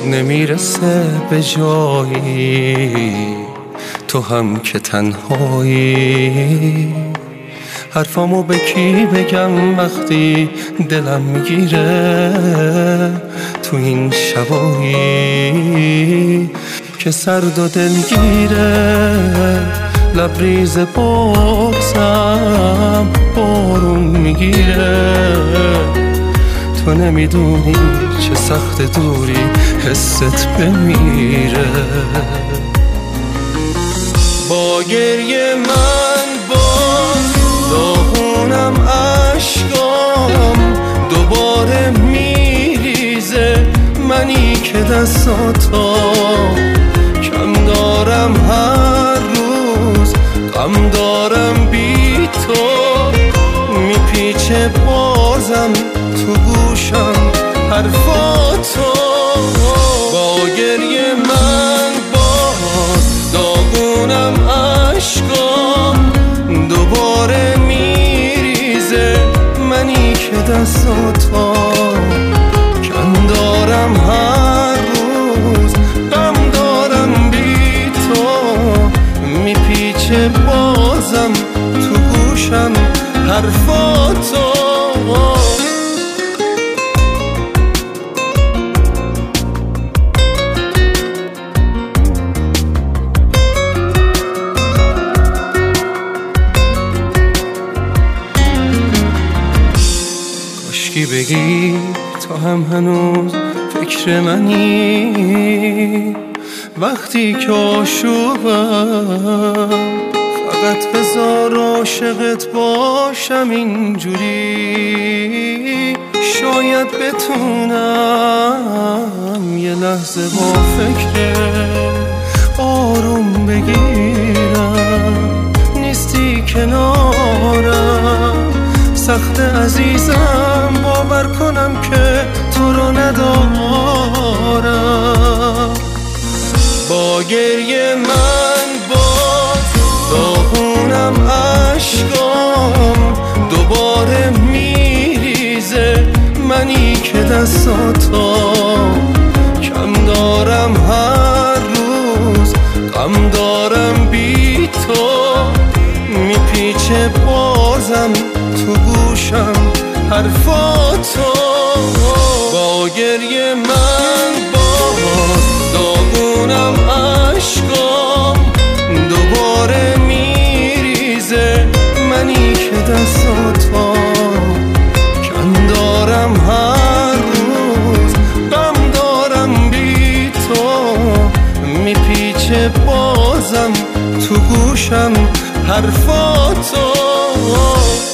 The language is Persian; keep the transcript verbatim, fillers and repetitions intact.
نمیرسه به جایی، تو هم که تنهایی. حرفامو به کی بگم وقتی دلم میگیره تو این شبایی که سرد و دلگیره. لبریز بغضم بارون میگیره، تو نمیدونی چه سخت دوری حست بمیره. با گریه من باز داغونم، عشقام دوباره میریزه. منی که دستاتو کم دارم، هر روز غم دارم بی تو. میپیچه بازم تو گوشم حرفاتو. با گریه من باز داغونم، عشقام دوباره میریزه. منی که دستاتو کم دارم، هر روز غم دارم بی تو. میپیچه بازم تو گوشم حرفاتو. کاشکی بگی تو هم هنوز فکر منی، وقتی که آشوبم فقط بذار عاشقت باشم اینجوری. شاید بتونم یه لحظه با فکر آروم بگیرم. نیستی کنارم، سخت عزیزم باور کنم که تو رو ندارم. با گریه من باز داغونم، عشقام دوباره میریزه. منی که دستاتو کم دارم، هر روز غم دارم بی تو. میپیچه بازم تو گوشم حرفاتو. با گریه من باز داغونم، عشقام دوباره میریزه. منی که دستاتو کم دارم، هر روز غم دارم بی تو. میپیچه بازم تو گوشم حرفاتو.